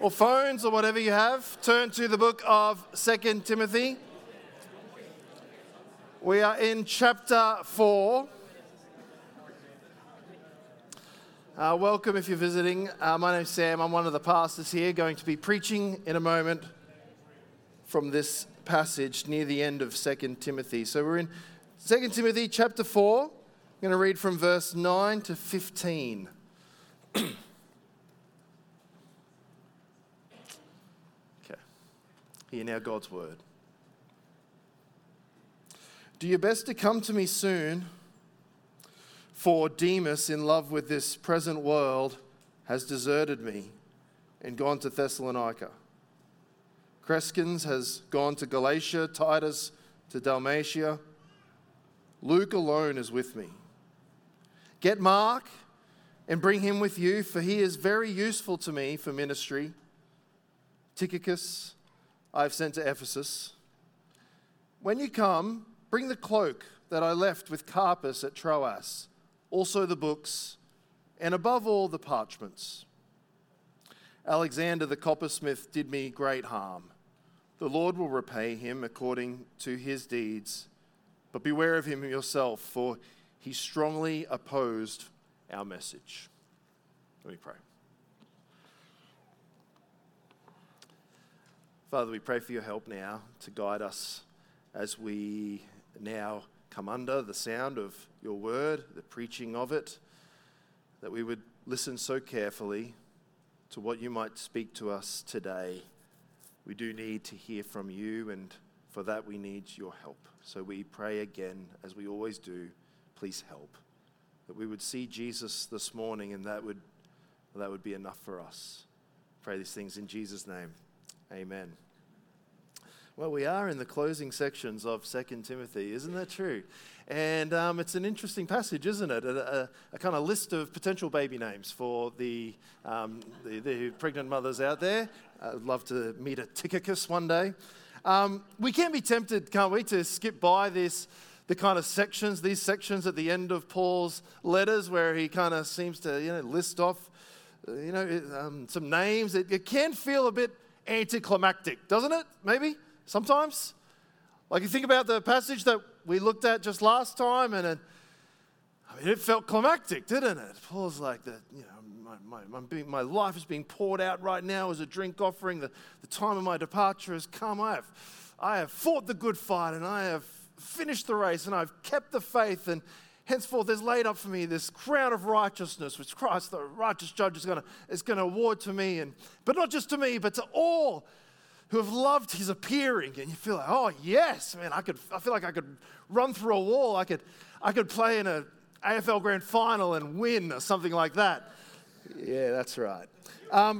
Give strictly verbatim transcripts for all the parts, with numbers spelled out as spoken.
or phones or whatever you have, turn to the book of Second Timothy. We are in chapter four. Uh, welcome if you're visiting. Uh, my name's Sam. I'm one of the pastors here, going to be preaching in a moment from this passage near the end of Second Timothy. So we're in Second Timothy chapter four. I'm going to read from verse nine to fifteen. Okay. Hear now God's word. Do your best to come to me soon, for Demas, in love with this present world, has deserted me and gone to Thessalonica. Crescens has gone to Galatia, Titus to Dalmatia. Luke alone is with me. Get Mark and bring him with you, for he is very useful to me for ministry. Tychicus I have sent to Ephesus. When you come, bring the cloak that I left with Carpus at Troas, also the books, and above all the parchments. Alexander the coppersmith did me great harm. The Lord will repay him according to his deeds. But beware of him yourself, for he strongly opposed our message. Let me pray. Father, we pray for your help now to guide us as we now come under the sound of your word, the preaching of it, that we would listen so carefully to what you might speak to us today. We do need to hear from you, and for that we need your help. So we pray again, as we always do, please help. That we would see Jesus this morning, and that would, that would be enough for us. Pray these things in Jesus' name. Amen. Well, we are in the closing sections of Second Timothy, isn't that true? And um, it's an interesting passage, isn't it? A, a, a kind of list of potential baby names for the, um, the, the pregnant mothers out there. I'd love to meet a Tychicus one day. Um, we can be tempted, can't we, to skip by this, the kind of sections, these sections at the end of Paul's letters where he kind of seems to, you know, list off, you know, um, some names. It, it can feel a bit anticlimactic, doesn't it? Maybe? Sometimes, like you think about the passage that we looked at just last time, and it, I mean, it felt climactic, didn't it? Paul's like, the, you know, my, my, my, being, my life is being poured out right now as a drink offering. The, the time of my departure has come. I have, I have fought the good fight, and I have finished the race, and I've kept the faith, and henceforth there's laid up for me this crown of righteousness, which Christ, the righteous judge, is going to is going to award to me, and but not just to me, but to all who have loved his appearing. And you feel like, oh yes, man, I could. I feel like I could run through a wall. I could, I could play in a A F L Grand Final and win, or something like that. Yeah, that's right. Um,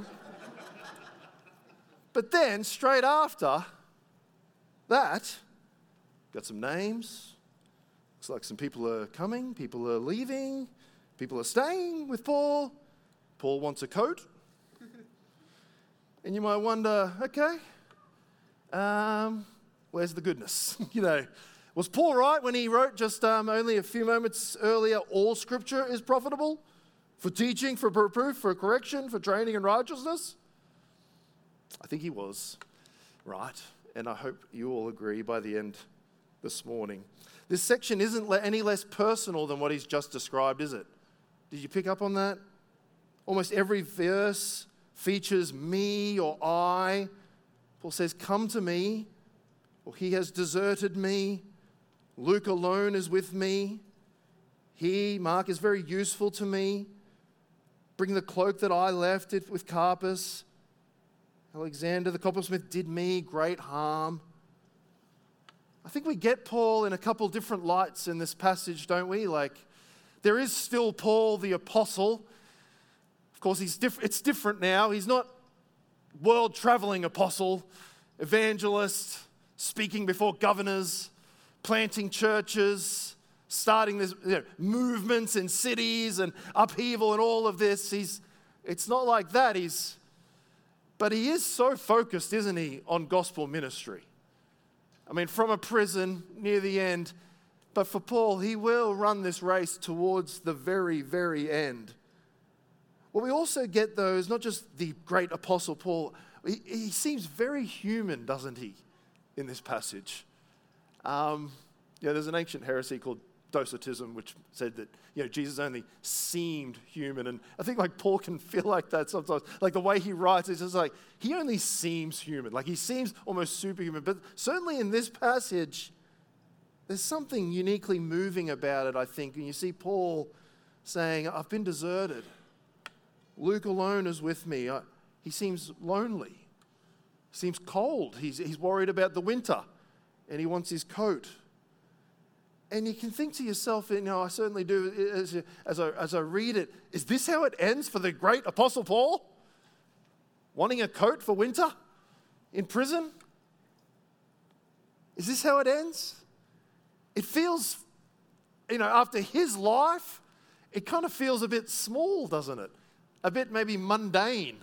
but then straight after that, got some names. Looks like some people are coming. People are leaving. People are staying with Paul. Paul wants a coat. And you might wonder, okay, um, where's the goodness? You know, was Paul right when he wrote just um, only a few moments earlier, all scripture is profitable for teaching, for reproof, for correction, for training in righteousness? I think he was right, and I hope you all agree by the end this morning. This section isn't any less personal than what he's just described, is it? Did you pick up on that? Almost every verse features me or I. Paul says, come to me, or he has deserted me. Luke alone is with me. He, Mark, is very useful to me. Bring the cloak that I left it with Carpus. Alexander the coppersmith did me great harm. I think we get Paul in a couple different lights in this passage, don't we? Like, there is still Paul the apostle. Of course, he's diff- it's different now. He's not world-traveling apostle, evangelist, speaking before governors, planting churches, starting this, you know, movements in cities and upheaval and all of this. He's, it's not like that. He's, but he is so focused, isn't he, on gospel ministry. I mean, from a prison near the end. But for Paul, he will run this race towards the very, very end. Well, we also get those, not just the great Apostle Paul, he, he seems very human, doesn't he, in this passage? Um, you know, there's an ancient heresy called Docetism, which said that, you know, Jesus only seemed human. And I think like Paul can feel like that sometimes. Like the way he writes, it's just like, he only seems human. Like he seems almost superhuman. But certainly in this passage, there's something uniquely moving about it, I think. And you see Paul saying, I've been deserted. Luke alone is with me. I, he seems lonely. He seems cold. He's, he's worried about the winter. And he wants his coat. And you can think to yourself, you know, I certainly do, as, as, I, as I read it, is this how it ends for the great Apostle Paul? Wanting a coat for winter in prison? Is this how it ends? It feels, you know, after his life, it kind of feels a bit small, doesn't it? A bit maybe mundane.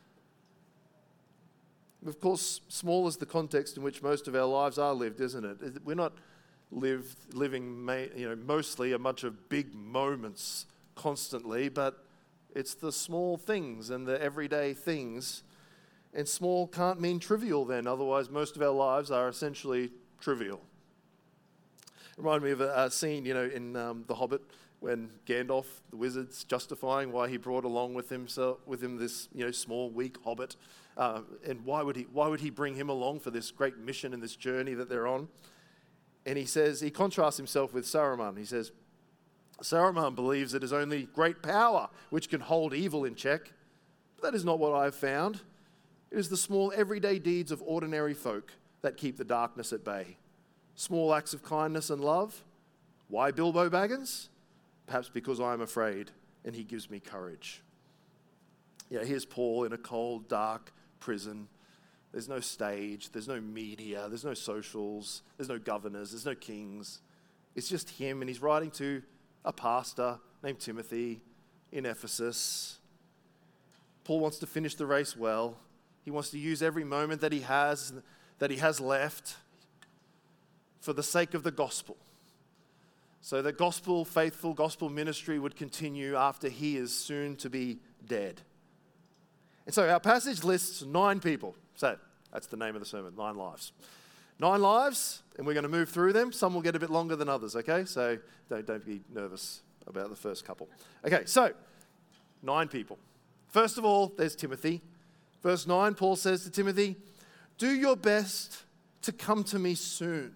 Of course, small is the context in which most of our lives are lived, isn't it? We're not lived, living, you know, mostly a bunch of big moments constantly, but it's the small things and the everyday things. And small can't mean trivial then, otherwise most of our lives are essentially trivial. Remind me of a, a scene, you know, in um, The Hobbit when Gandalf, the wizard's justifying why he brought along with himself, with him this, you know, small, weak hobbit, uh, and why would he, why would he bring him along for this great mission and this journey that they're on? And he says, he contrasts himself with Saruman. He says, Saruman believes it is only great power which can hold evil in check. But that is not what I have found. It is the small everyday deeds of ordinary folk that keep the darkness at bay. Small acts of kindness and love. Why Bilbo Baggins? Perhaps because I am afraid and he gives me courage. Yeah, here's Paul in a cold, dark prison. There's no stage, there's no media, there's no socials, there's no governors, there's no kings. It's just him, and he's writing to a pastor named Timothy in Ephesus. Paul wants to finish the race well. He wants to use every moment that he has, that he has left for the sake of the gospel. So that gospel, faithful gospel ministry would continue after he is soon to be dead. And so our passage lists nine people. So that's the name of the sermon, Nine Lives. Nine lives, and we're going to move through them. Some will get a bit longer than others, okay? So don't, don't be nervous about the first couple. Okay, so nine people. First of all, there's Timothy. Verse nine, Paul says to Timothy, do your best to come to me soon.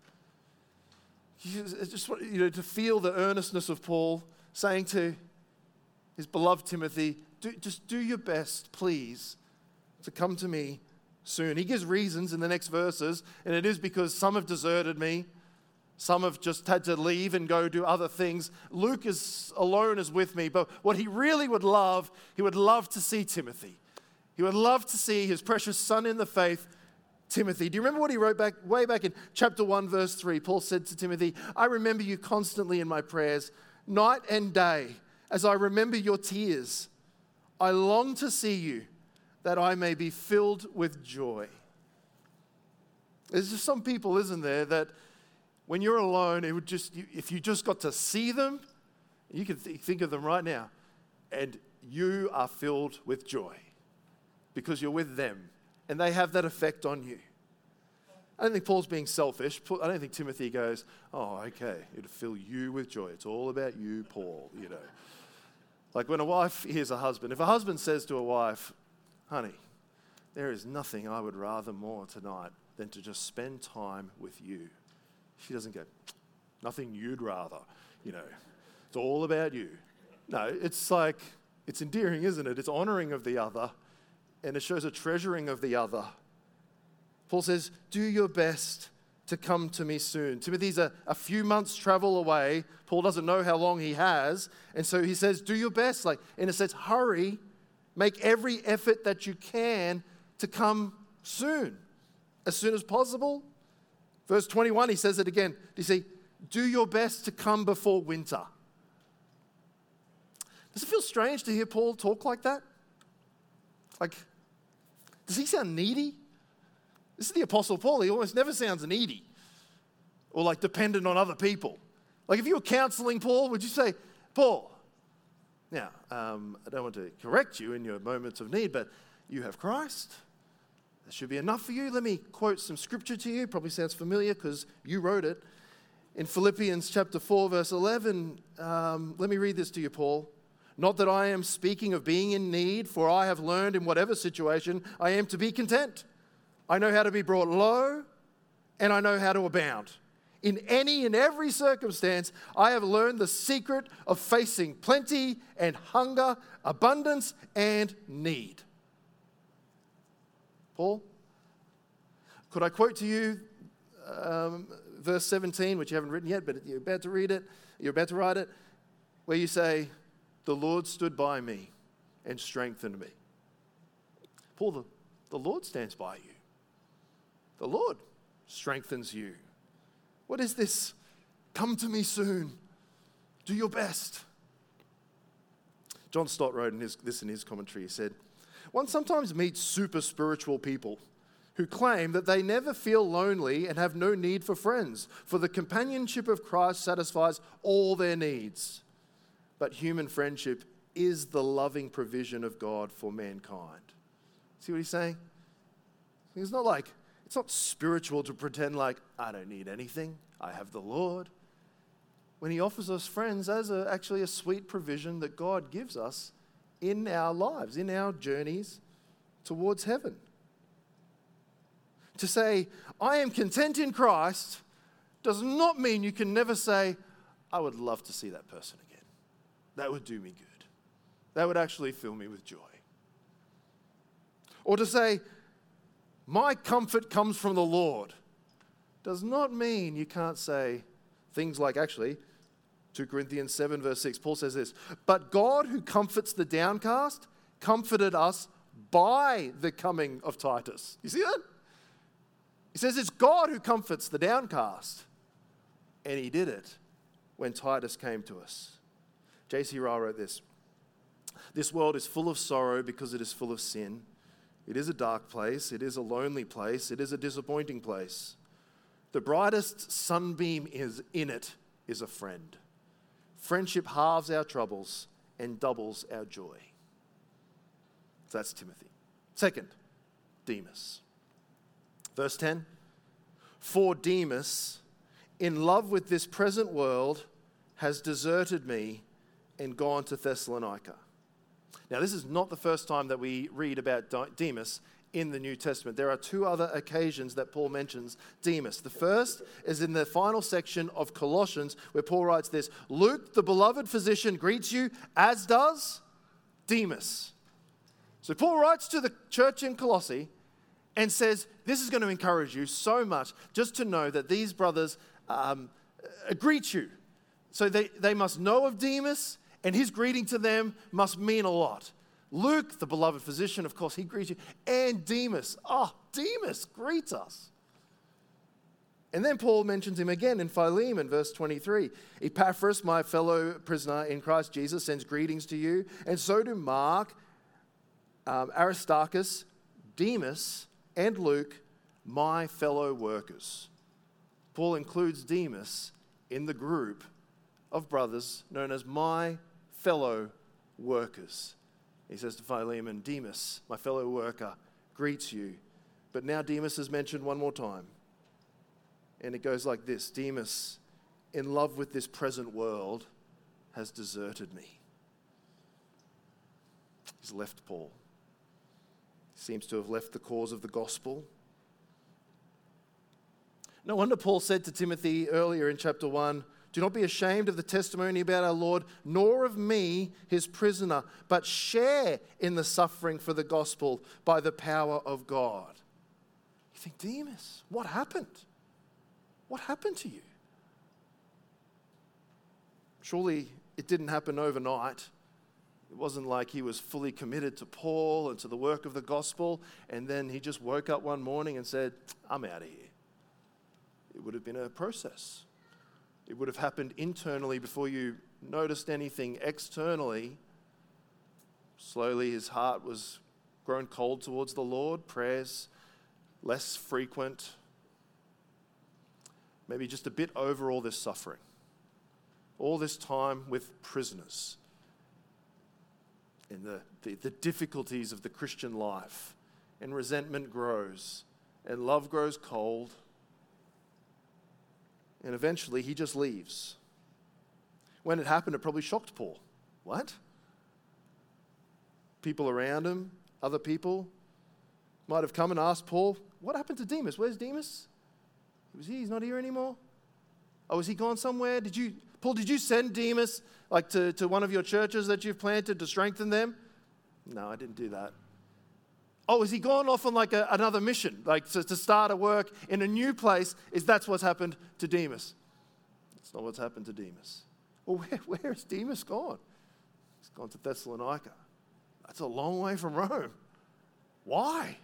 You just want you know, to feel the earnestness of Paul saying to his beloved Timothy, do, just do your best, please, to come to me soon. He gives reasons in the next verses, and it is because some have deserted me, some have just had to leave and go do other things. Luke is alone is with me, but what he really would love, he would love to see Timothy. He would love to see his precious son in the faith, Timothy. Do you remember what he wrote back way back in chapter one, verse three? Paul said to Timothy, I remember you constantly in my prayers, night and day, as I remember your tears. I long to see you, that I may be filled with joy. There's just some people, isn't there, that when you're alone, it would just, if you just got to see them, you can th- think of them right now, and you are filled with joy because you're with them, and they have that effect on you. I don't think Paul's being selfish. I don't think Timothy goes, oh, okay, it'll fill you with joy. It's all about you, Paul, you know. Like when a wife hears a husband, if a husband says to a wife, honey, there is nothing I would rather more tonight than to just spend time with you. She doesn't go, nothing you'd rather, you know. It's all about you. No, it's like, it's endearing, isn't it? It's honoring of the other, and it shows a treasuring of the other. Paul says, do your best to come to me soon. Timothy's a, a few months travel away. Paul doesn't know how long he has. And so he says, do your best. Like, in a sense, hurry. Make every effort that you can to come soon, as soon as possible. Verse twenty-one, he says it again. You see, do your best to come before winter. Does it feel strange to hear Paul talk like that? Like, does he sound needy? This is the Apostle Paul. He almost never sounds needy or like dependent on other people. Like if you were counseling Paul, would you say, Paul, Now, um, I don't want to correct you in your moments of need, but you have Christ. That should be enough for you. Let me quote some scripture to you. Probably sounds familiar because you wrote it. In Philippians chapter four, verse eleven, um, let me read this to you, Paul. Not that I am speaking of being in need, for I have learned in whatever situation I am to be content. I know how to be brought low, and I know how to abound. In any and every circumstance, I have learned the secret of facing plenty and hunger, abundance and need. Paul, could I quote to you um, verse seventeen, which you haven't written yet, but you're about to read it, you're about to write it, where you say, the Lord stood by me and strengthened me. Paul, the, the Lord stands by you. The Lord strengthens you. What is this? Come to me soon. Do your best. John Stott wrote in his, this in his commentary. He said, one sometimes meets super spiritual people who claim that they never feel lonely and have no need for friends, for the companionship of Christ satisfies all their needs. But human friendship is the loving provision of God for mankind. See what he's saying? It's not like, it's not spiritual to pretend like, I don't need anything. I have the Lord. When he offers us friends as a, actually a sweet provision that God gives us in our lives, in our journeys towards heaven. To say, I am content in Christ, does not mean you can never say, I would love to see that person again. That would do me good. That would actually fill me with joy. Or to say, my comfort comes from the Lord, does not mean you can't say things like, actually, Second Corinthians seven verse six, Paul says this, but God who comforts the downcast comforted us by the coming of Titus. You see that? He says it's God who comforts the downcast. And he did it when Titus came to us. J C Ryle wrote this. This world is full of sorrow because it is full of sin. It is a dark place. It is a lonely place. It is a disappointing place. The brightest sunbeam is in it is a friend. Friendship halves our troubles and doubles our joy. So that's Timothy. Second, Demas. Verse ten, for Demas, in love with this present world, has deserted me and gone to Thessalonica. Now, this is not the first time that we read about Demas in the New Testament. There are two other occasions that Paul mentions Demas. The first is in the final section of Colossians, where Paul writes this, Luke, the beloved physician, greets you, as does Demas. So Paul writes to the church in Colossae and says, this is going to encourage you so much just to know that these brothers um, greet you. So they, they must know of Demas, and his greeting to them must mean a lot. Luke, the beloved physician, of course, he greets you. And Demas, oh, Demas greets us. And then Paul mentions him again in Philemon, verse twenty-three. Epaphras, my fellow prisoner in Christ Jesus, sends greetings to you. And so do Mark, um, Aristarchus, Demas, and Luke, my fellow workers. Paul includes Demas in the group of brothers known as my fellow workers. He says to Philemon, Demas, my fellow worker, greets you. But now Demas is mentioned one more time. And it goes like this, Demas, in love with this present world, has deserted me. He's left Paul. Seems to have left the cause of the gospel. No wonder Paul said to Timothy earlier in chapter one, do not be ashamed of the testimony about our Lord, nor of me, his prisoner, but share in the suffering for the gospel by the power of God. You think, Demas, what happened? What happened to you? Surely it didn't happen overnight. It wasn't like he was fully committed to Paul and to the work of the gospel, and then he just woke up one morning and said, I'm out of here. It would have been a process. It would have happened internally before you noticed anything externally. Slowly his heart was grown cold towards the Lord, prayers less frequent, maybe just a bit over all this suffering, all this time with prisoners. in the, the, the difficulties of the Christian life, and resentment grows, and love grows cold, and eventually he just leaves. When it happened, it probably shocked Paul. What? People around him, other people, might have come and asked Paul, what happened to Demas? Where's Demas? Was he? He's not here anymore? Oh, has he gone somewhere? Did you, Paul, did you send Demas like to, to one of your churches that you've planted to strengthen them? No, I didn't do that. Oh, has he gone off on like a, another mission, like to, to start a work in a new place? Is that's what's happened to Demas? That's not what's happened to Demas. Well, where, where has Demas gone? He's gone to Thessalonica. That's a long way from Rome. Why?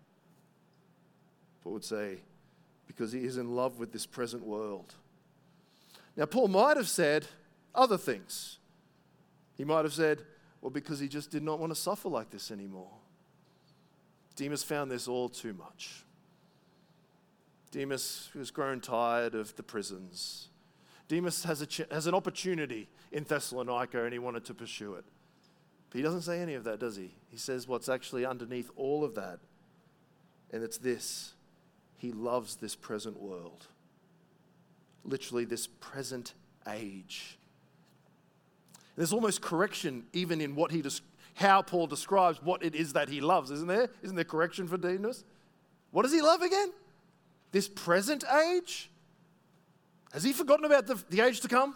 Paul would say, because he is in love with this present world. Now, Paul might have said other things. He might have said, well, because he just did not want to suffer like this anymore. Demas found this all too much. Demas was grown tired of the prisons. Demas has, a ch- has an opportunity in Thessalonica and he wanted to pursue it. But he doesn't say any of that, does he? He says what's actually underneath all of that. And it's this. He loves this present world. Literally this present age. There's almost correction even in what he des- how Paul describes what it is that he loves, isn't there? Isn't there correction for Demas? What does he love again? This present age? Has he forgotten about the, the age to come?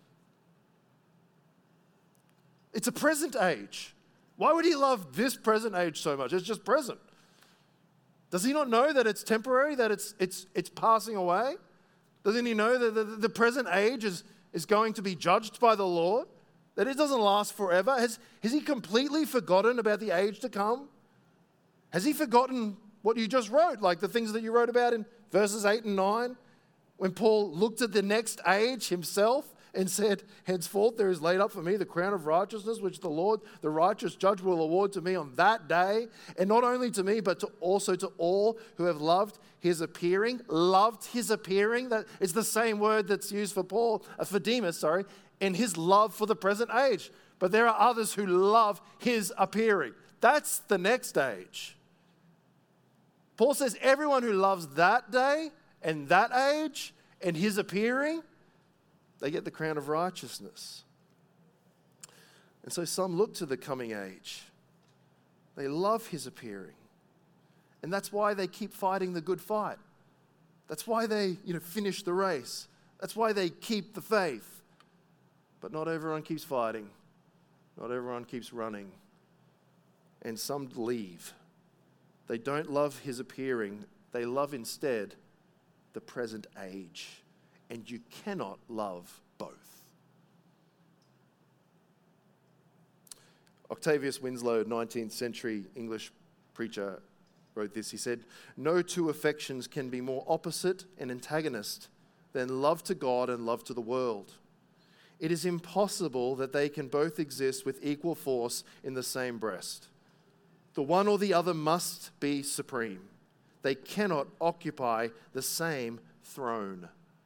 It's a present age. Why would he love this present age so much? It's just present. Does he not know that it's temporary, that it's it's it's passing away? Doesn't he know that the, the present age is, is going to be judged by the Lord? That it doesn't last forever? Has, has he completely forgotten about the age to come? Has he forgotten what you just wrote, like the things that you wrote about in verses eight and nine? When Paul looked at the next age himself and said, henceforth there is laid up for me the crown of righteousness, which the Lord, the righteous judge, will award to me on that day. And not only to me, but to also to all who have loved his appearing. Loved his appearing. That is the same word that's used for Paul, uh, for Demas, sorry, in his love for the present age. But there are others who love his appearing. That's the next age. Paul says everyone who loves that day and that age and his appearing, they get the crown of righteousness. And so some look to the coming age. They love his appearing. And that's why they keep fighting the good fight. That's why they, you know, finish the race. That's why they keep the faith. But not everyone keeps fighting. Not everyone keeps running. And some leave. They don't love his appearing. They love instead the present age. And you cannot love both. Octavius Winslow, nineteenth century English preacher, wrote this. He said, no two affections can be more opposite and antagonist than love to God and love to the world. It is impossible that they can both exist with equal force in the same breast. The one or the other must be supreme. They cannot occupy the same throne.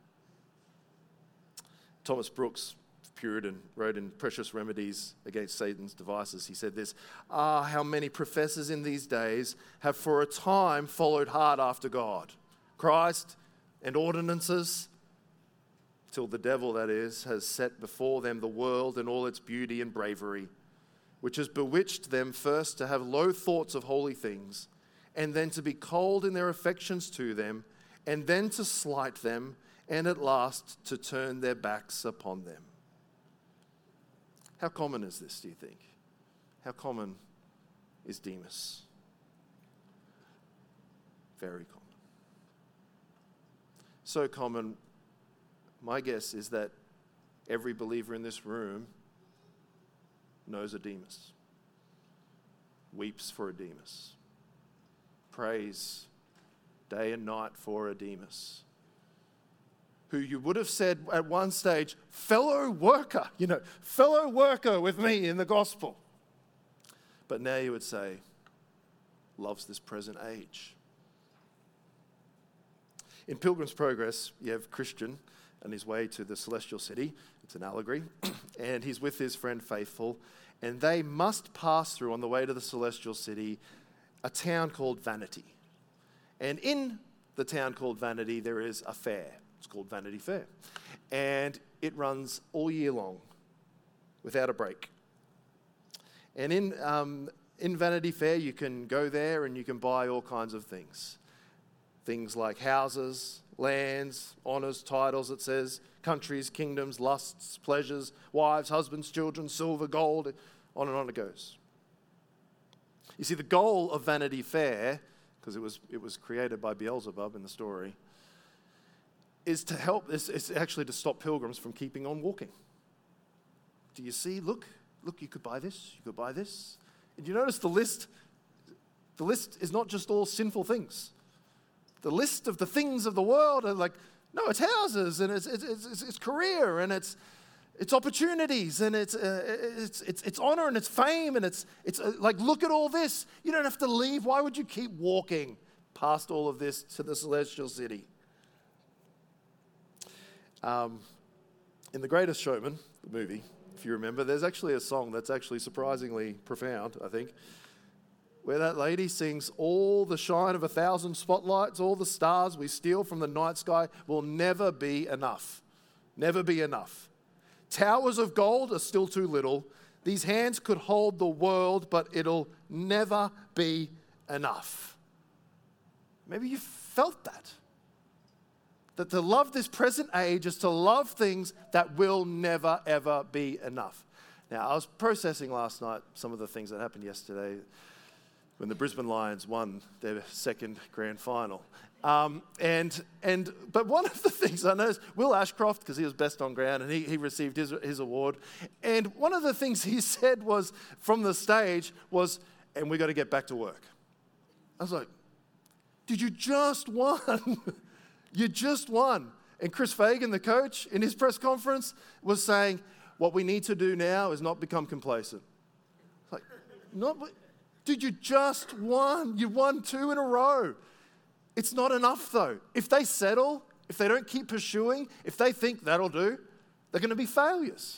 Thomas Brooks, Puritan, wrote in Precious Remedies Against Satan's Devices. He said this, ah, how many professors in these days have for a time followed hard after God, Christ and ordinances, till the devil, that is, has set before them the world and all its beauty and bravery, which has bewitched them first to have low thoughts of holy things, and then to be cold in their affections to them, and then to slight them, and at last to turn their backs upon them. How common is this, do you think? How common is Demas? Very common. So common, my guess is that every believer in this room knows a Demas, weeps for a Demas, prays day and night for a Demas, who you would have said at one stage, fellow worker, you know, fellow worker with me in the gospel. But now you would say, loves this present age. In Pilgrim's Progress, you have Christian on his way to the celestial city, It's an allegory. And he's with his friend Faithful. And they must pass through, on the way to the celestial city, a town called Vanity. And in the town called Vanity, there is a fair. It's called Vanity Fair. And it runs all year long, without a break. And in um, in Vanity Fair, you can go there and you can buy all kinds of things. Things like houses, lands, honours, titles, it says, countries, kingdoms, lusts, pleasures, wives, husbands, children, silver, gold, on and on it goes. You see, the goal of Vanity Fair, because it was it was created by Beelzebub in the story, is to help, is, is actually to stop pilgrims from keeping on walking. Do you see? Look, look, you could buy this, you could buy this. And you notice the list, the list is not just all sinful things. The list of the things of the world are like, no, it's houses, and it's it's it's, it's career, and it's it's opportunities, and it's uh, it's it's it's honor, and it's fame, and it's it's uh, like, look at all this. You don't have to leave. Why would you keep walking past all of this to the celestial city? Um, in The Greatest Showman, the movie, if you remember, there's actually a song that's actually surprisingly profound, I think, where that lady sings, all the shine of a thousand spotlights, all the stars we steal from the night sky will never be enough. Never be enough. Towers of gold are still too little. These hands could hold the world, but it'll never be enough. Maybe you felt that. That to love this present age is to love things that will never, ever be enough. Now, I was processing last night some of the things that happened yesterday when the Brisbane Lions won their second grand final. Um, and and but one of the things I noticed, Will Ashcroft, because he was best on ground, and he, he received his, his award. And one of the things he said was, from the stage, was, and we got to get back to work. I was like, dude, you just won. You just won. And Chris Fagan, the coach, in his press conference was saying, what we need to do now is not become complacent. Like, not, dude, you just won. You won two in a row. It's not enough, though. If they settle, if they don't keep pursuing, if they think that'll do, they're going to be failures.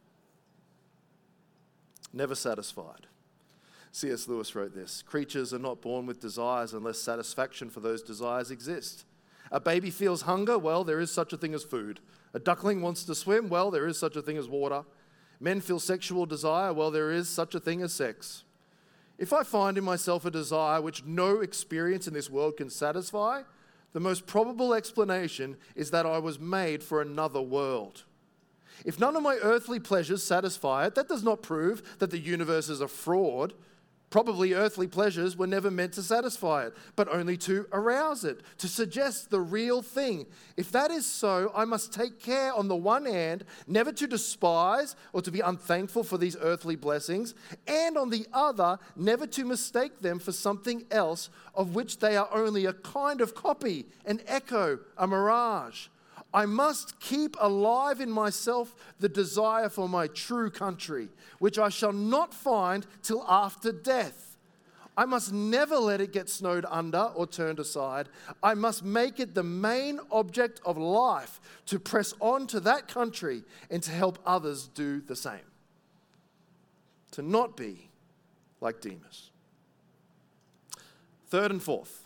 Never satisfied. C S Lewis wrote this: creatures are not born with desires unless satisfaction for those desires exists. A baby feels hunger, well, there is such a thing as food. A duckling wants to swim, well, there is such a thing as water. Men feel sexual desire, well, there is such a thing as sex. If I find in myself a desire which no experience in this world can satisfy, the most probable explanation is that I was made for another world. If none of my earthly pleasures satisfy it, that does not prove that the universe is a fraud. Probably earthly pleasures were never meant to satisfy it, but only to arouse it, to suggest the real thing. If that is so, I must take care, on the one hand, never to despise or to be unthankful for these earthly blessings, and on the other, never to mistake them for something else of which they are only a kind of copy, an echo, a mirage. I must keep alive in myself the desire for my true country, which I shall not find till after death. I must never let it get snowed under or turned aside. I must make it the main object of life to press on to that country and to help others do the same. To not be like Demas. Third and fourth,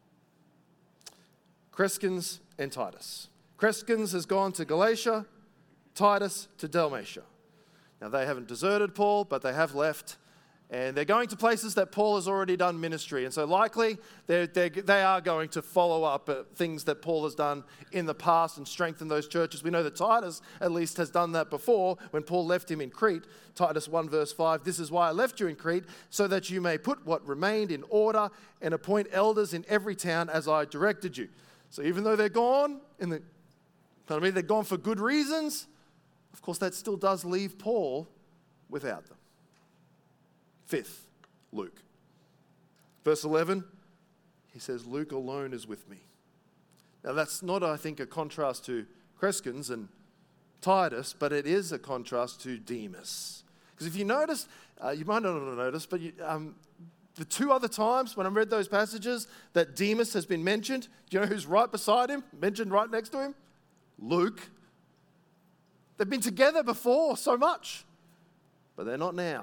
Crescens and Titus. Crescens has gone to Galatia, Titus to Dalmatia. Now, they haven't deserted Paul, but they have left, and they're going to places that Paul has already done ministry. And so likely they're, they're, they are going to follow up at things that Paul has done in the past and strengthen those churches. We know that Titus at least has done that before when Paul left him in Crete. Titus one verse five, this is why I left you in Crete, so that you may put what remained in order and appoint elders in every town as I directed you. So even though they're gone, in the I mean, they're gone for good reasons, of course that still does leave Paul without them. Fifth, Luke. Verse eleven, he says, Luke alone is with me. Now that's not, I think, a contrast to Crescens and Titus, but it is a contrast to Demas. Because if you notice, uh, you might not have noticed, but you, um, the two other times when I read those passages that Demas has been mentioned, do you know who's right beside him, mentioned right next to him? Luke. They've been together before so much, but they're not now.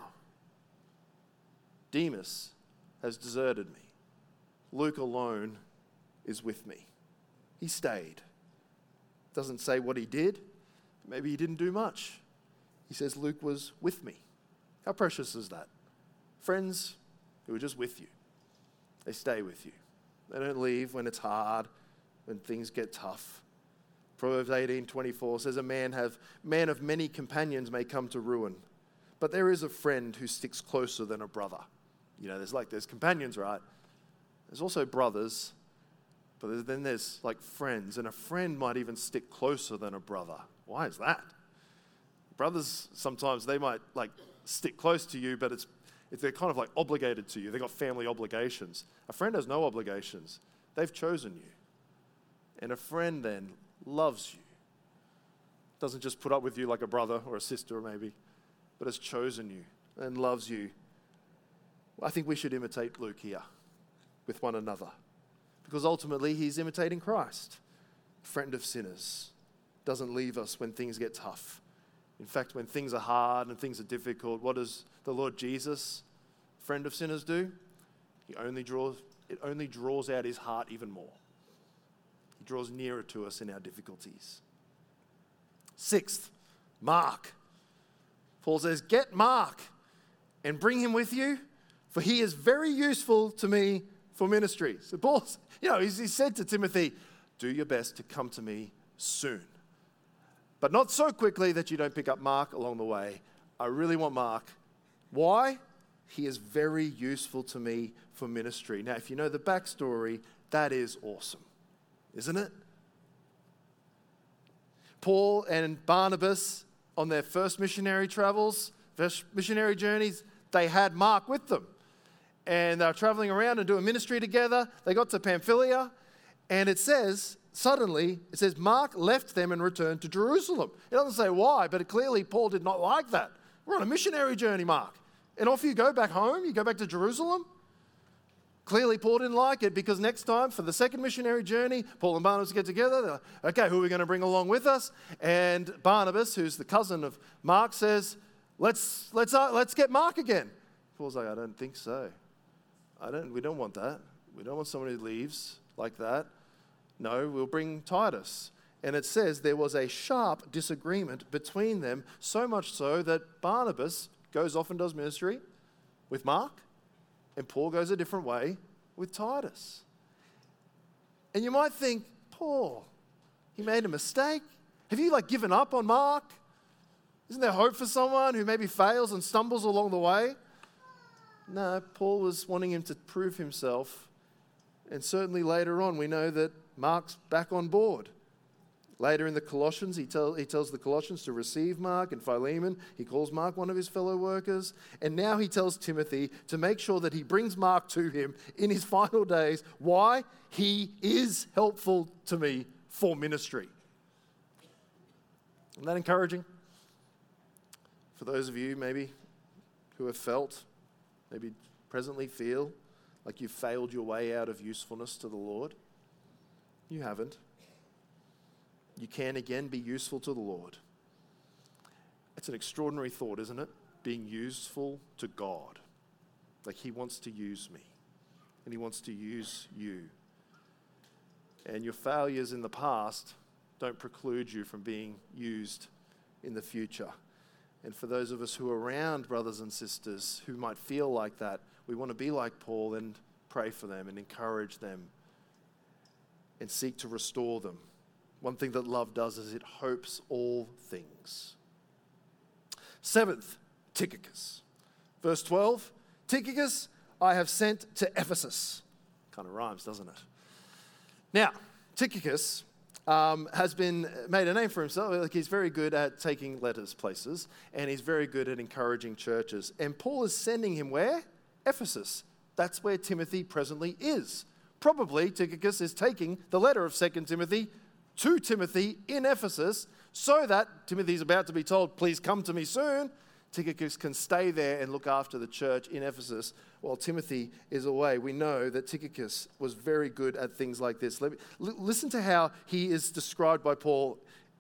Demas has deserted me. Luke alone is with me. He stayed. Doesn't say what he did. Maybe he didn't do much. He says Luke was with me. How precious is that? Friends who are just with you. They stay with you. They don't leave when it's hard, when things get tough. Proverbs eighteen twenty-four says, a man have man of many companions may come to ruin, but there is a friend who sticks closer than a brother. You know, there's like, there's companions, right? There's also brothers, but then there's like friends, and a friend might even stick closer than a brother. Why is that? Brothers, sometimes they might like stick close to you, but it's if they're kind of like obligated to you. They've got family obligations. A friend has no obligations. They've chosen you. And a friend then loves you. Doesn't just put up with you like a brother or a sister maybe, but has chosen you and loves you. I think we should imitate Luke here with one another, because ultimately he's imitating Christ, friend of sinners. Doesn't leave us when things get tough. In fact, when things are hard and things are difficult, what does the Lord Jesus, friend of sinners, do? He only draws, it only draws out his heart even more. He draws nearer to us in our difficulties. Sixth, Mark. Paul says, get Mark and bring him with you, for he is very useful to me for ministry. So Paul, you know, he said to Timothy, do your best to come to me soon. But not so quickly that you don't pick up Mark along the way. I really want Mark. Why? He is very useful to me for ministry. Now, if you know the backstory, that is awesome, isn't it? Paul and Barnabas, on their first missionary travels, first missionary journeys, they had Mark with them. And they were traveling around and doing ministry together. They got to Pamphylia, and it says, suddenly, it says, Mark left them and returned to Jerusalem. It doesn't say why, but it clearly Paul did not like that. We're on a missionary journey, Mark. And off you go back home, you go back to Jerusalem. Clearly Paul didn't like it, because next time for the second missionary journey, Paul and Barnabas get together. They're like, okay, who are we going to bring along with us? And Barnabas, who's the cousin of Mark, says, let's, let's, uh, let's get Mark again. Paul's like, I don't think so. I don't, we don't want that. We don't want someone who leaves like that. No, we'll bring Titus. And it says there was a sharp disagreement between them, so much so that Barnabas goes off and does ministry with Mark, and Paul goes a different way with Titus. And you might think, Paul, he made a mistake. Have you like given up on Mark? Isn't there hope for someone who maybe fails and stumbles along the way? No, Paul was wanting him to prove himself. And certainly later on, we know that Mark's back on board. Later in the Colossians, he, tell, he tells the Colossians to receive Mark, and Philemon, he calls Mark one of his fellow workers. And now he tells Timothy to make sure that he brings Mark to him in his final days. Why? He is helpful to me for ministry. Isn't that encouraging? For those of you maybe who have felt, maybe presently feel like you've failed your way out of usefulness to the Lord. You haven't. You can again be useful to the Lord. It's an extraordinary thought, isn't it? Being useful to God. Like he wants to use me. And he wants to use you. And your failures in the past don't preclude you from being used in the future. And for those of us who are around brothers and sisters who might feel like that, we want to be like Paul and pray for them and encourage them and seek to restore them. One thing that love does is it hopes all things. Seventh, Tychicus. Verse twelve, Tychicus I have sent to Ephesus. Kind of rhymes, doesn't it? Now, Tychicus um, has been made a name for himself. Like he's very good at taking letters places, and he's very good at encouraging churches. And Paul is sending him where? Ephesus. That's where Timothy presently is. Probably Tychicus is taking the letter of Second Timothy to Timothy in Ephesus, so that Timothy's about to be told, please come to me soon. Tychicus can stay there and look after the church in Ephesus while Timothy is away. We know that Tychicus was very good at things like this. Let me, l- listen to how he is described by Paul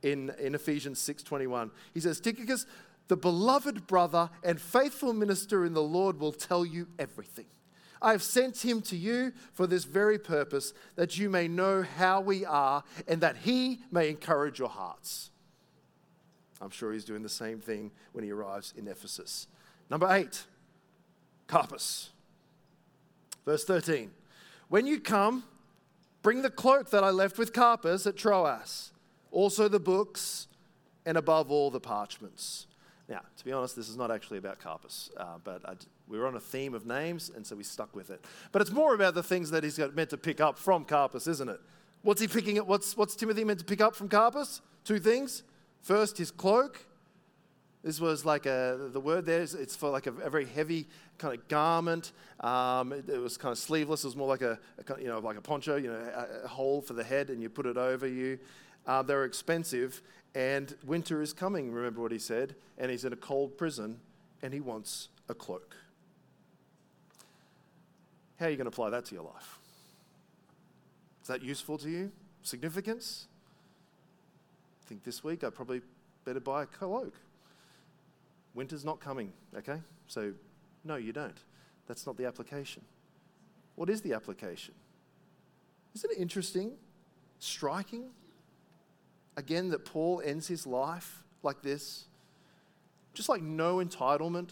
in, in Ephesians six twenty-one. He says, Tychicus, the beloved brother and faithful minister in the Lord, will tell you everything. I have sent him to you for this very purpose, that you may know how we are and that he may encourage your hearts. I'm sure he's doing the same thing when he arrives in Ephesus. Number eight, Carpus. Verse thirteen. When you come, bring the cloak that I left with Carpus at Troas, also the books, and above all the parchments. Now, to be honest, this is not actually about Carpus, uh, but I, we were on a theme of names, and so we stuck with it. But it's more about the things that he's got, meant to pick up from Carpus, isn't it? What's he picking up? What's, what's Timothy meant to pick up from Carpus? Two things. First, his cloak. This was like a, the word there, is, it's for like a, a very heavy kind of garment. Um, it, it was kind of sleeveless. It was more like a, a you know, like a poncho, you know, a, a hole for the head, and you put it over you. Uh, they're expensive, and winter is coming, remember what he said, and he's in a cold prison, and he wants a cloak. How are you going to apply that to your life? Is that useful to you? Significance? I think this week I probably better buy a cloak. Winter's not coming, okay? So, no, you don't. That's not the application. What is the application? Isn't it interesting, striking, again, that Paul ends his life like this? Just like no entitlement,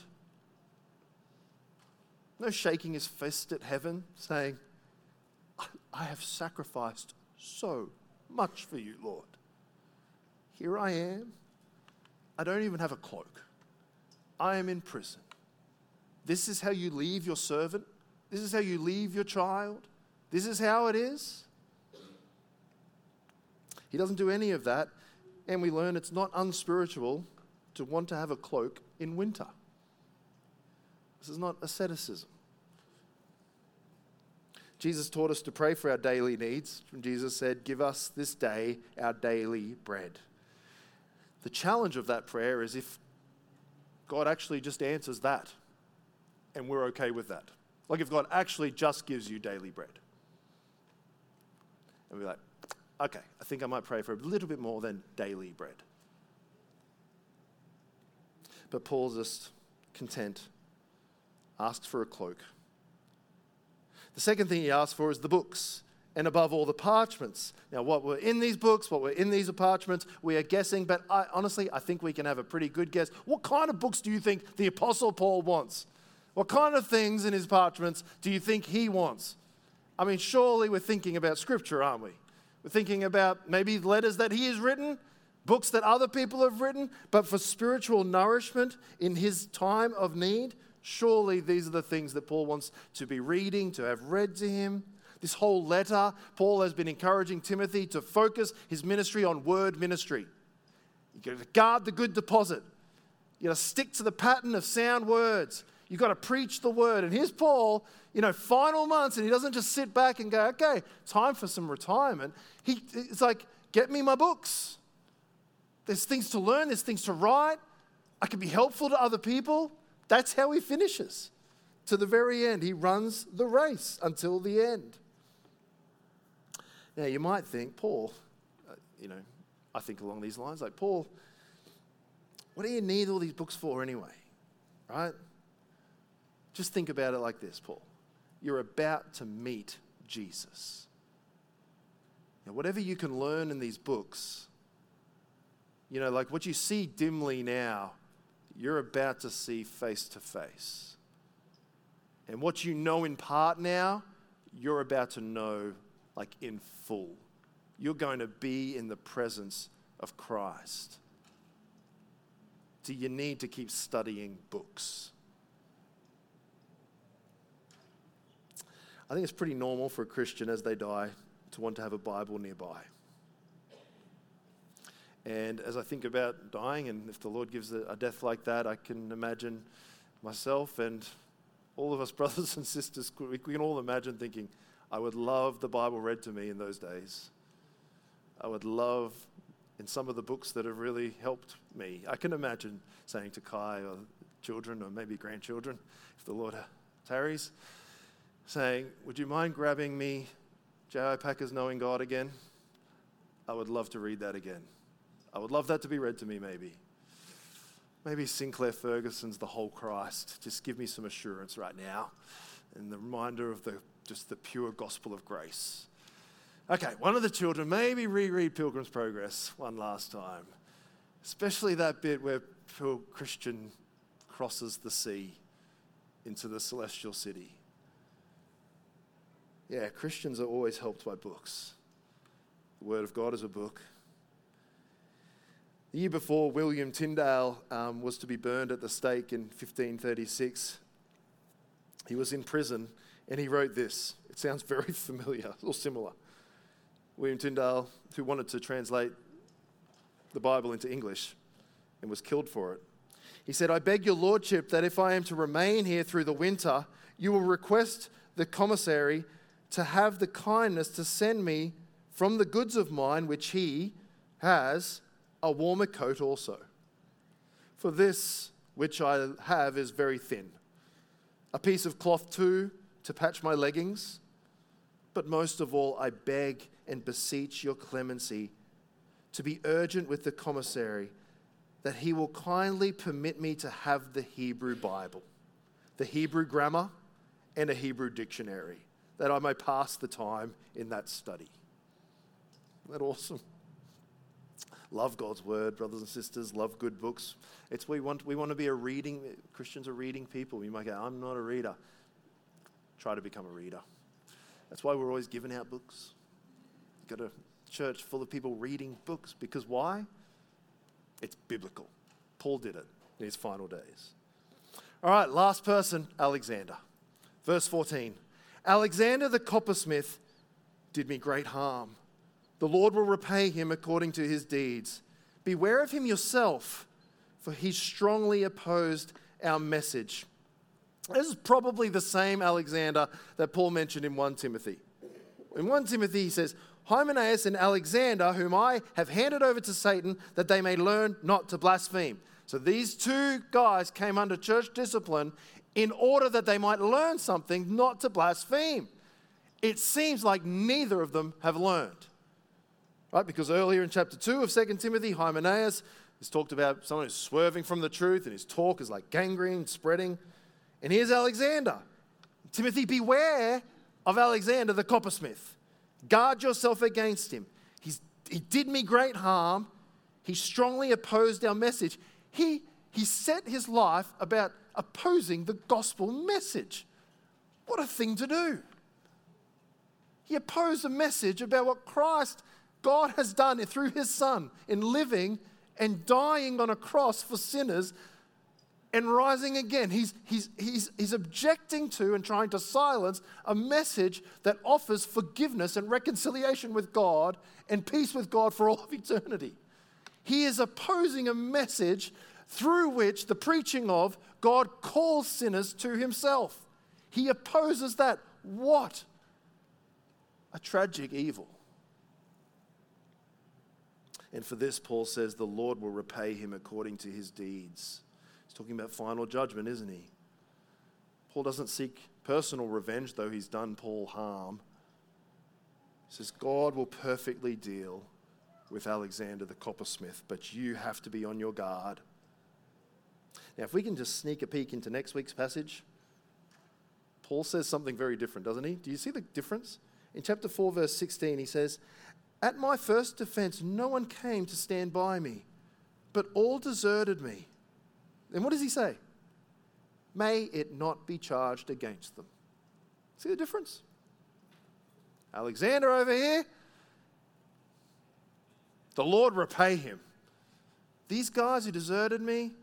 no shaking his fist at heaven, saying, I, I have sacrificed so much for you, Lord. Here I am. I don't even have a cloak. I am in prison. This is how you leave your servant. This is how you leave your child. This is how it is. He doesn't do any of that, and we learn it's not unspiritual to want to have a cloak in winter. This is not asceticism. Jesus taught us to pray for our daily needs. Jesus said, give us this day our daily bread. The challenge of that prayer is if God actually just answers that, and we're okay with that. Like if God actually just gives you daily bread. And we're like, okay, I think I might pray for a little bit more than daily bread. But Paul's just content, asks for a cloak. The second thing he asks for is the books, and above all the parchments. Now, what were in these books, what were in these parchments, we are guessing, but I, honestly, I think we can have a pretty good guess. What kind of books do you think the Apostle Paul wants? What kind of things in his parchments do you think he wants? I mean, surely we're thinking about Scripture, aren't we? We're thinking about maybe letters that he has written, books that other people have written, but for spiritual nourishment in his time of need, surely these are the things that Paul wants to be reading, to have read to him. This whole letter, Paul has been encouraging Timothy to focus his ministry on word ministry. You've got to guard the good deposit. You've got to stick to the pattern of sound words. You've got to preach the word. And here's Paul, you know, final months, and he doesn't just sit back and go, okay, time for some retirement. He, it's like, get me my books. There's things to learn. There's things to write. I can be helpful to other people. That's how he finishes. To the very end, he runs the race until the end. Now, you might think, Paul, uh, you know, I think along these lines, like, Paul, what do you need all these books for anyway? Right? Just think about it like this, Paul. You're about to meet Jesus. Now, whatever you can learn in these books, you know, like what you see dimly now, you're about to see face to face. And what you know in part now, you're about to know like in full. You're going to be in the presence of Christ. Do you need to keep studying books? I think it's pretty normal for a Christian as they die to want to have a Bible nearby. And as I think about dying, and if the Lord gives a, a death like that, I can imagine myself and all of us brothers and sisters, we can all imagine thinking, I would love the Bible read to me in those days. I would love in some of the books that have really helped me. I can imagine saying to Kai or children or maybe grandchildren, if the Lord tarries, saying, would you mind grabbing me J I Packer's Knowing God again? I would love to read that again. I would love that to be read to me, maybe. Maybe Sinclair Ferguson's The Whole Christ. Just give me some assurance right now and the reminder of the just the pure gospel of grace. Okay, one of the children, maybe reread Pilgrim's Progress one last time, especially that bit where Christian crosses the sea into the celestial city. Yeah, Christians are always helped by books. The Word of God is a book. The year before, William Tyndale um, was to be burned at the stake in fifteen thirty-six. He was in prison and he wrote this. It sounds very familiar or similar. William Tyndale, who wanted to translate the Bible into English and was killed for it. He said, "I beg your lordship that if I am to remain here through the winter, you will request the commissary to have the kindness to send me from the goods of mine, which he has, a warmer coat also. For this which I have is very thin. A piece of cloth too, to patch my leggings. But most of all, I beg and beseech your clemency to be urgent with the commissary that he will kindly permit me to have the Hebrew Bible, the Hebrew grammar, and a Hebrew dictionary, that I may pass the time in that study." Isn't that awesome? Love God's word, brothers and sisters. Love good books. It's we want we want to be a reading, Christians are reading people. You might go, "I'm not a reader." Try to become a reader. That's why we're always giving out books. Got a church full of people reading books. Because why? It's biblical. Paul did it in his final days. All right, last person, Alexander. Verse fourteen. "Alexander the coppersmith did me great harm. The Lord will repay him according to his deeds. Beware of him yourself, for he strongly opposed our message." This is probably the same Alexander that Paul mentioned in First Timothy. In First Timothy, he says, "Hymenaeus and Alexander, whom I have handed over to Satan, that they may learn not to blaspheme." So these two guys came under church discipline in order that they might learn something, not to blaspheme. It seems like neither of them have learned. Right? Because earlier in chapter two of Second Timothy, Hymenaeus is talked about someone who's swerving from the truth and his talk is like gangrene spreading. And here's Alexander. Timothy, beware of Alexander the coppersmith. Guard yourself against him. He's, he did me great harm. He strongly opposed our message. He, he set his life about opposing the gospel message. What a thing to do. He opposed a message about what Christ, God has done through his Son in living and dying on a cross for sinners and rising again. He's, he's, he's, he's objecting to and trying to silence a message that offers forgiveness and reconciliation with God and peace with God for all of eternity. He is opposing a message through which the preaching of God calls sinners to himself. He opposes that. What a tragic evil. And for this, Paul says, the Lord will repay him according to his deeds. He's talking about final judgment, isn't he? Paul doesn't seek personal revenge, though he's done Paul harm. He says, God will perfectly deal with Alexander the coppersmith, but you have to be on your guard. Now, if we can just sneak a peek into next week's passage, Paul says something very different, doesn't he? Do you see the difference? In chapter four, verse sixteen, he says, "At my first defense, no one came to stand by me, but all deserted me." And what does he say? "May it not be charged against them." See the difference? Alexander over here, the Lord repay him. These guys who deserted me,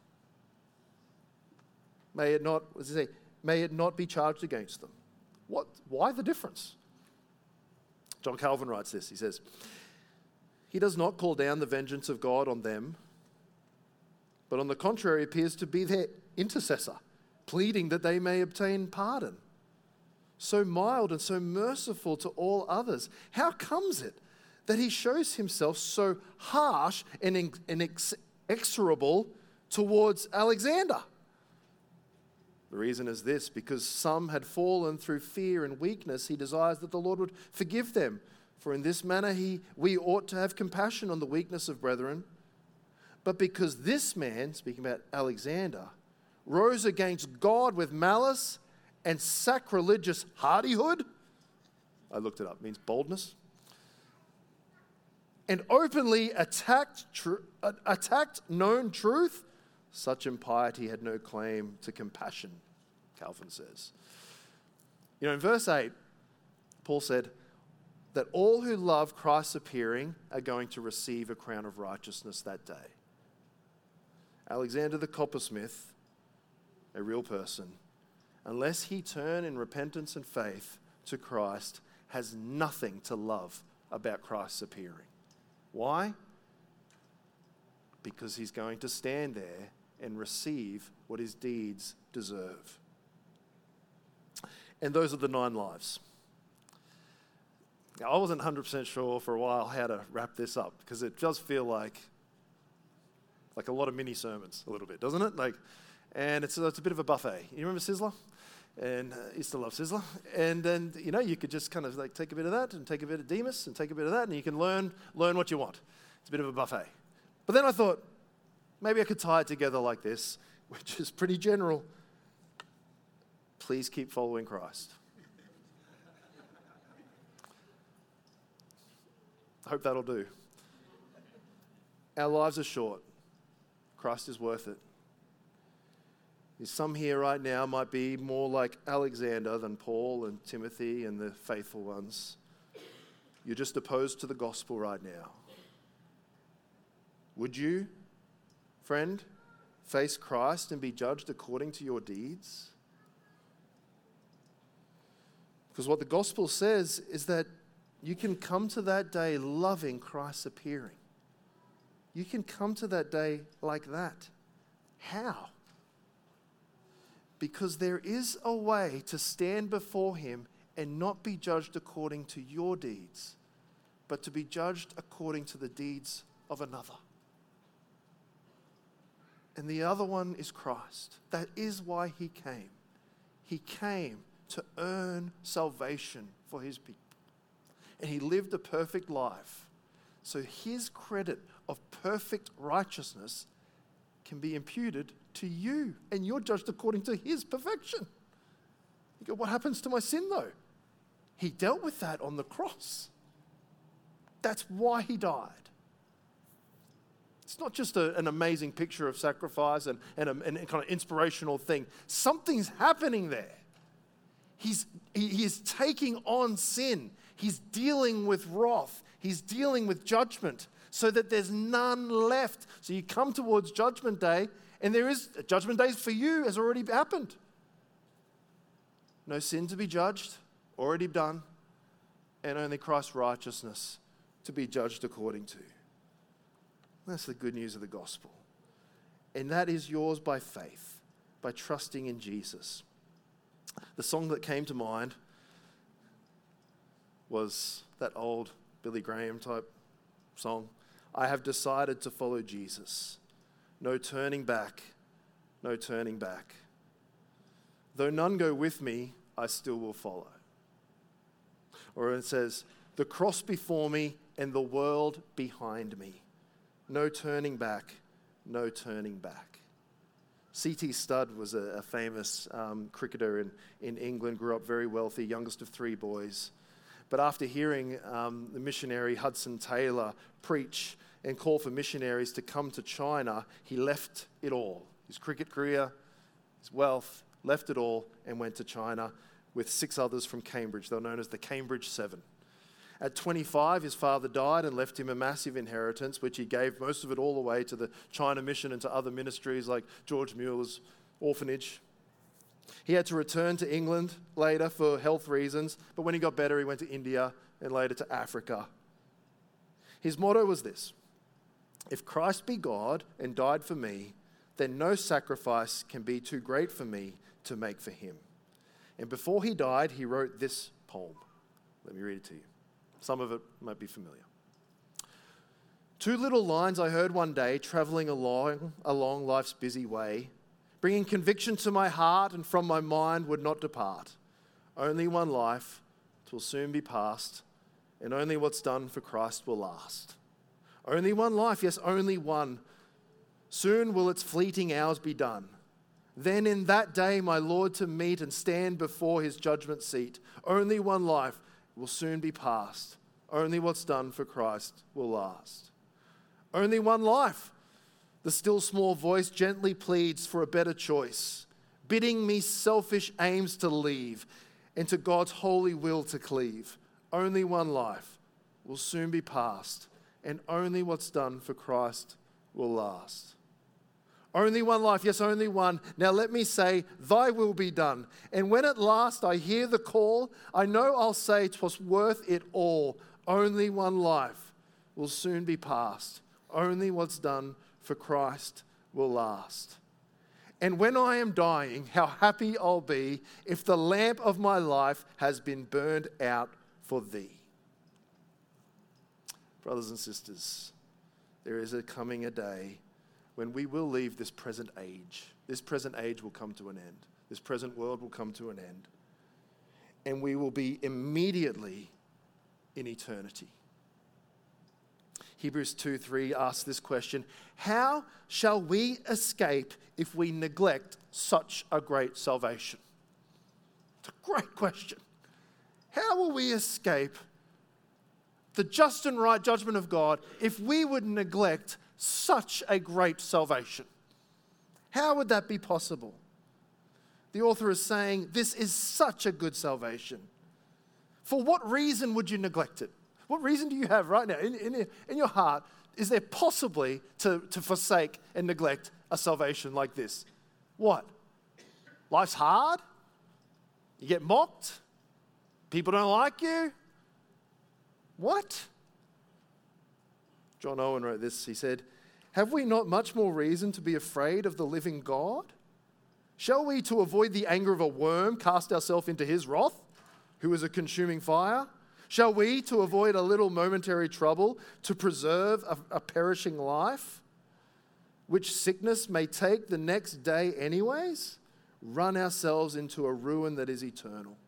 may it not, what does he say? May it not be charged against them. What? Why the difference? John Calvin writes this. He says, "He does not call down the vengeance of God on them, but on the contrary appears to be their intercessor, pleading that they may obtain pardon. So mild and so merciful to all others. How comes it that he shows himself so harsh and inexorable towards Alexander? The reason is this: because some had fallen through fear and weakness, he desires that the Lord would forgive them, For in this manner he, we ought to have compassion on the weakness of brethren. But because this man," speaking about Alexander, "rose against God with malice and sacrilegious hardihood," I looked it up, it means boldness, "and openly attacked, tr- attacked known truth, such impiety had no claim to compassion," Calvin says. You know, in verse eight, Paul said that all who love Christ's appearing are going to receive a crown of righteousness that day. Alexander the coppersmith, a real person, unless he turn in repentance and faith to Christ, has nothing to love about Christ's appearing. Why? Because he's going to stand there and receive what his deeds deserve. And those are the nine lives. Now, I wasn't one hundred percent sure for a while how to wrap this up, because it does feel like like a lot of mini sermons, a little bit, doesn't it? Like, and it's a, it's a bit of a buffet. You remember Sizzler? And uh, I used to love Sizzler. And then, you know, you could just kind of like take a bit of that and take a bit of Demas and take a bit of that, and you can learn learn what you want. It's a bit of a buffet. But then I thought, maybe I could tie it together like this, which is pretty general. Please keep following Christ. I hope that'll do. Our lives are short. Christ is worth it. Some here right now might be more like Alexander than Paul and Timothy and the faithful ones. You're just opposed to the gospel right now. Would you, friend, face Christ and be judged according to your deeds? Because what the gospel says is that you can come to that day loving Christ's appearing. You can come to that day like that. How? Because there is a way to stand before him and not be judged according to your deeds, but to be judged according to the deeds of another. And the other one is Christ. That is why he came. He came to earn salvation for his people. And he lived a perfect life. So his credit of perfect righteousness can be imputed to you. And you're judged according to his perfection. You go, what happens to my sin though? He dealt with that on the cross. That's why he died. It's not just a, an amazing picture of sacrifice and, and, a, and a kind of inspirational thing. Something's happening there. He's, he, he is taking on sin. He's dealing with wrath. He's dealing with judgment so that there's none left. So you come towards Judgment Day, and there is, Judgment Day for you has already happened. No sin to be judged, already done, and only Christ's righteousness to be judged according to. That's the good news of the gospel. And that is yours by faith, by trusting in Jesus. The song that came to mind was that old Billy Graham type song. I have decided to follow Jesus. No turning back, no turning back. Though none go with me, I still will follow. Or it says, the cross before me and the world behind me. No turning back, no turning back. C T Studd was a, a famous um, cricketer in, in England, grew up very wealthy, youngest of three boys. But after hearing um, the missionary Hudson Taylor preach and call for missionaries to come to China, he left it all. His cricket career, his wealth, left it all and went to China with six others from Cambridge. They were known as the Cambridge Seven. At twenty-five, his father died and left him a massive inheritance, which he gave most of it all away to the China Mission and to other ministries like George Mueller's orphanage. He had to return to England later for health reasons, but when he got better, he went to India and later to Africa. His motto was this: if Christ be God and died for me, then no sacrifice can be too great for me to make for him. And before he died, he wrote this poem. Let me read it to you. Some of it might be familiar. Two little lines I heard one day traveling along, along life's busy way, bringing conviction to my heart and from my mind would not depart. Only one life, 'twill soon be past, and only what's done for Christ will last. Only one life, yes, only one. Soon will its fleeting hours be done. Then in that day my Lord to meet and stand before his judgment seat. Only one life will soon be past. Only what's done for Christ will last. Only one life. The still small voice gently pleads for a better choice, bidding me selfish aims to leave and to God's holy will to cleave. Only one life will soon be past, and only what's done for Christ will last. Only one life, yes, only one. Now let me say, thy will be done. And when at last I hear the call, I know I'll say 'twas worth it all. Only one life will soon be past. Only what's done for Christ will last. And when I am dying, how happy I'll be if the lamp of my life has been burned out for thee. Brothers and sisters, there is a coming a day when we will leave this present age. This present age will come to an end. This present world will come to an end. And we will be immediately in eternity. Hebrews two three asks this question: how shall we escape if we neglect such a great salvation? It's a great question. How will we escape the just and right judgment of God if we would neglect such a great salvation? How would that be possible? The author is saying this is such a good salvation. For what reason would you neglect it? What reason do you have right now in, in, in your heart? Is there possibly to, to forsake and neglect a salvation like this? What? Life's hard? You get mocked? People don't like you? What? John Owen wrote this. He said, have we not much more reason to be afraid of the living God? Shall we, to avoid the anger of a worm, cast ourselves into his wrath, who is a consuming fire? Shall we, to avoid a little momentary trouble, to preserve a, a perishing life, which sickness may take the next day anyways, run ourselves into a ruin that is eternal?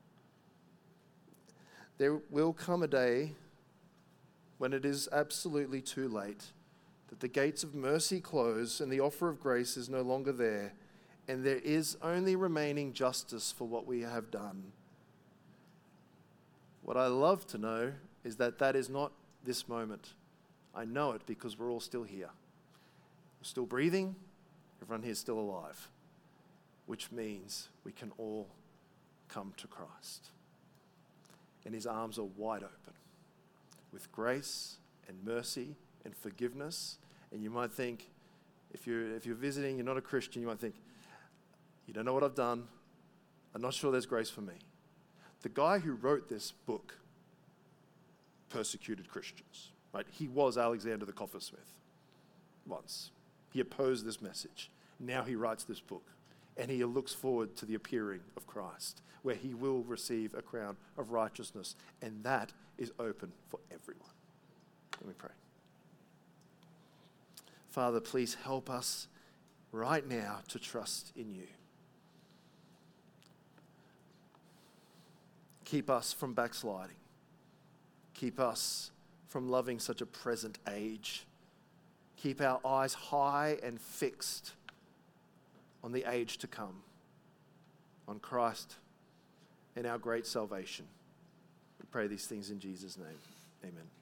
There will come a day when it is absolutely too late, that the gates of mercy close and the offer of grace is no longer there, and there is only remaining justice for what we have done. What I love to know is that that is not this moment. I know it because we're all still here. We're still breathing. Everyone here is still alive, which means we can all come to Christ. And his arms are wide open with grace and mercy and forgiveness. And you might think, if you're, if you're visiting, you're not a Christian, you might think, you don't know what I've done. I'm not sure there's grace for me. The guy who wrote this book persecuted Christians. Right? He was Alexander the Coppersmith once. He opposed this message. Now he writes this book, and he looks forward to the appearing of Christ, where he will receive a crown of righteousness, and that is open for everyone. Let me pray. Father, please help us right now to trust in you. Keep us from backsliding. Keep us from loving such a present age. Keep our eyes high and fixed on the age to come, on Christ and our great salvation. We pray these things in Jesus' name. Amen.